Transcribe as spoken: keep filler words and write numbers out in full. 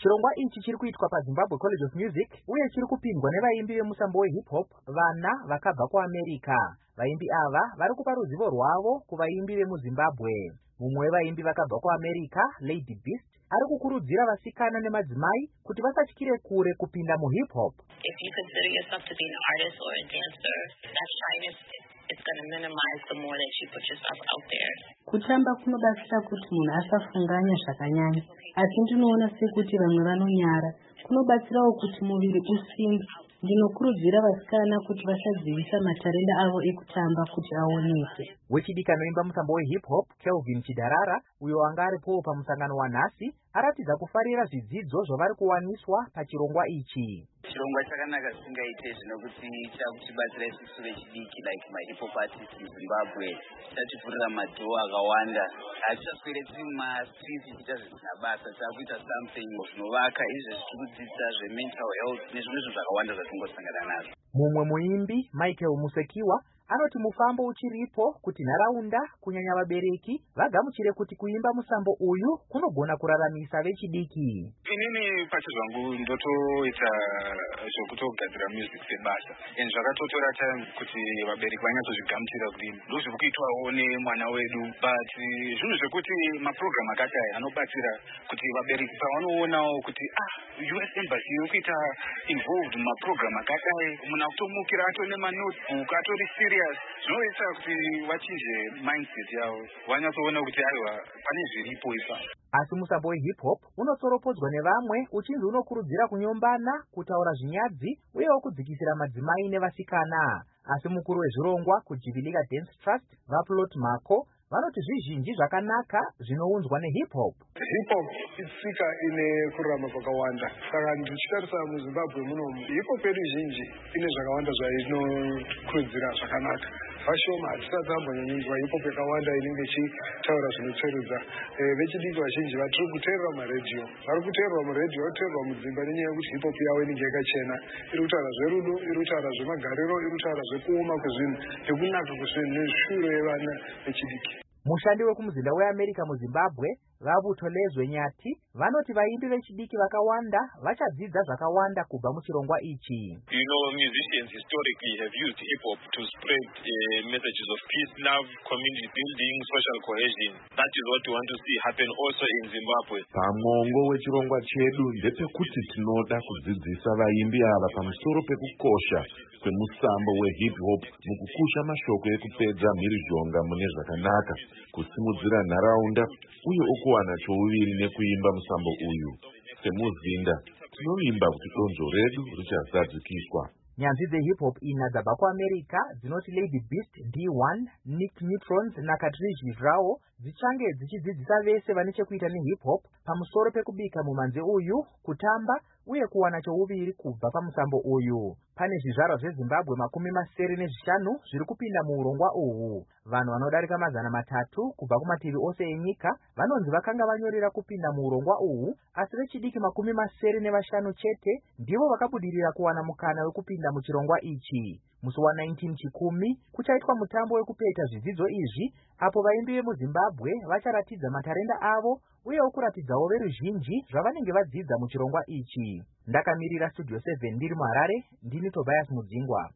Chirongwa ichi chiri kuitwa paZimbabwe College of Music uye chiri kupindwa nevaimbi vemusambo wehip hop vana vakabva kuAmerica. Vaimbi ava vari kupa ruzivo rwavo kuvaimbi vemuZimbabwe. Mumwe wevaimbi vakabva kuAmerica, Lady Beast, ari kukurudzira vasikana nemadzimai kuti vasatyire kure kupinda muhip hop. If you consider yourself to be an artist or a dancer, that shyness it's going to minimize the more that you put yourself out there. Kutamba kunobatsira kuti munhu asafunganya zvakanyanya, asi ndinoona sekuti vamwe vanonyara. Kunobatsirawo kuti muviri usimbe. Ndinokurudzira vasikana kuti vasadzivisa matarenda avo ekutamba kuti aoneke. Wechidiki anoimba musambo wehip hop, Kelvin Chidarara, uyo anga aripowo pamusangano wanhasi, aratidza kufarira zvidzidzo zvavari kuwaniswa pachirongwa ichi. Chirongwa chakanaka zvisingaite zvinokuti chakuchibatsira isusu vechidiki like mahip hop artists muZimbabwe, chativhurira madhoo akawanda. Hatichaswere tiri mumastreets tichiita zvisina basa, takuita something zvinovaka, izvi zvirikudzidzisa zvemental health nezvimwe zvinhu zvakawanda zvatingosangana nazvo. Mumwe muimbi, Michael Musekiwa, anoti mufambo uchiripo kuti nharaunda kunyanya vabereki vagamuchire kuti kuimba musambo uyu kunogona kuraramisa vechidiki. Inini pacho zvangu ndotoita zvekutogadzira music sebasa, and zvakatotora time kuti vabereki vanyatsozvigamuchira kuti ndozviri kuitwawo nemwana wedu, but zvinhu zvekuti maprogram akadai anobatsira kuti vabereki pavanoonawo kuti ah U S Embassy iri kuita involved mumaprogram akadai, munhu akutomukira atone manotebook atori serious, zvinoita kuti vachinje mindset yavo, vanyatsoona kuti aiwa pane zviripo ipa. Asi musambo wehip hop unotsoropodzwa nevamwe uchinzi unokurudzira kunyombana, kutaura zvinyadzi uyewo kudzikisira madzimai nevasikana. Asi mukuru wezvirongwa kuJivilika Dance Trust, Vaplot Mako, vanoti zvizhinji zvakanaka zvinounzwa nehip hop. Hip hop itsika ine kurarama kwakawanda. Saka ndichitarisa muZimbabwe munomu, hip hop yedu zhinji ine zvakawanda zvainokurudzira zvakanaka. Vashoma hatisati tambonyanyinzwa hip hop yakawanda inenge ichitaura zvinotserudza. Vechidiki vazhinji vatiri kuteerera mumaredhiyo, vari kuteererwa muredhiyo, vari kuteererwa mudzimba nenyaya yekuti hip hop yavo inenge yakachena. Iri kutaura zverudo, iri kutaura zvemagariro, iri kutaura zvekuoma kwezvinhu nekunaka kwezvinhu nezvishuuro yevana vechidiki. Mushandi wekumuzinda weAmerica muZimbabwe, Vavutolezwe Nyati, vanoti vaimbi vechidiki vakawanda vachadzidza zvakawanda kubva muchirongwa ichi. You know, musicians historically have used hip hop to spread uh, messages of peace, love, community building, social cohesion. That is what we want to see happen also in Zimbabwe. Pamwongo wechirongwa chedu ndepekuti tinoda kudzidzisa vaimbi ava pamusoro pekukosha kwemusambo wehip hop mukukusha mashoko ekupedza mhirizhonga mune zvakanaka, kusimudzira nharaunda uye ukuwana chouviri nekuimba musambo uyu. Semuzinda tinovimba kuti donzvo redu richazadzikiswa. Nyanzvi dzehip hop ina dzabva kuAmerica dzinoti Lady Beast, D one, Nick Neutrons naKatriji Vrao dzichange dzichidzidzisa vese vane chekuita nehip hop pamusoro pekubika mumanze uyu, kutamba uye kuwana chouviri kubva pamusambo uyu. Pane zvizvarwa zveZimbabwe makumi masere nezvishanu zviri kupinda muurongwa uhu. Vanhu vanodarika mazana matatu kubva kumativi ose enyika vanonzi vakanga vanyorera kupinda muurongwa uhu, asi vechidiki makumi masere nevashanu chete ndivo vakabudirira kuwana mukana wekupinda muchirongwa ichi. Musi wa nineteen Chikumi kuchaitwa mutambo wekupeta zvidzidzo izvi, apo vaimbi vemuZimbabwe vacharatidza matarenda avo uyewo kuratidzawo veruzhinji zvavanenge vadzidza muchirongwa ichi. Ndakamirira Studio seven ndiri muHarare, ndini Tobias Mudzingwa.